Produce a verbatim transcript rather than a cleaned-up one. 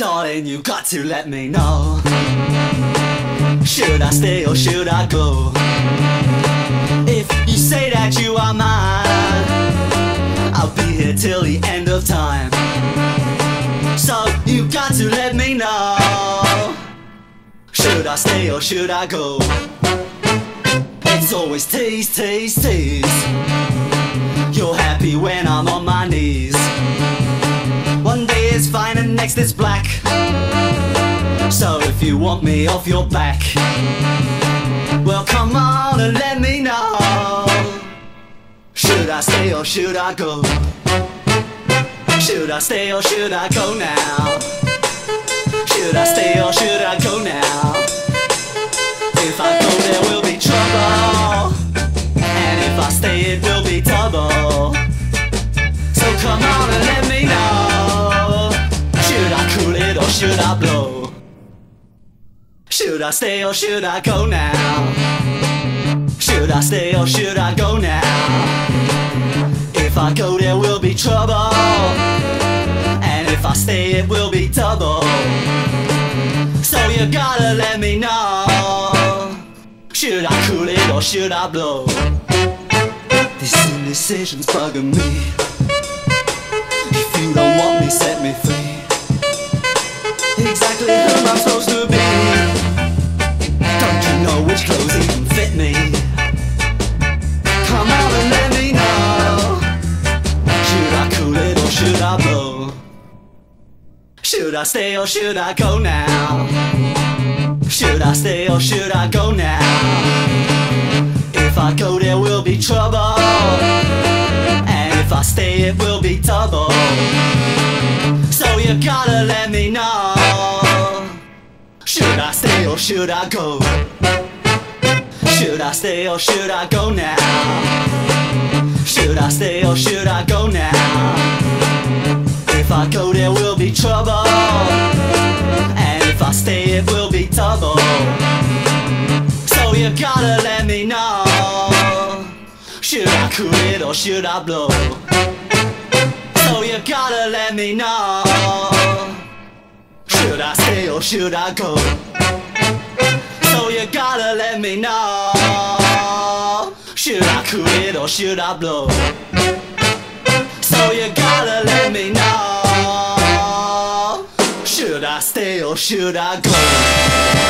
Darling, you got to let me know. Should I stay or should I go? If you say that you are mine, I'll be here till the end of time. So you got to let me know. Should I stay or should I go? It's always tease, tease, tease. You're happy when I'm on my knees. One day it's fine and next it's black. So if you want me off your back, well come on and let me know. Should I stay or should I go? Should I stay or should I go now? Should I stay or should I go now? If I go there will be trouble, and if I stay it will be double. So come on and let me know. Should I cool it or should I blow? Should I stay or should I go now? Should I stay or should I go now? If I go there will be trouble, and if I stay it will be double. So you gotta let me know. Should I cool it or should I blow? This indecision's bugging me. If you don't want me, set me free. Exactly who I'm supposed to be. Don't you know which clothes even fit me? Come on and let me know. Should I cool it or should I blow? Should I stay or should I go now? Should I stay or should I go now? If I go there will be trouble, and if I stay it will be double. So you gotta let me know. Should I stay or should I go? Should I stay or should I go now? Should I stay or should I go now? If I go there will be trouble, and if I stay it will be double. So you gotta let me know. Should I cool it or should I blow? So you gotta let me know. Should I stay or should I go? So you gotta let me know. Should I cool it or should I blow? So you gotta let me know. Should I stay or should I go?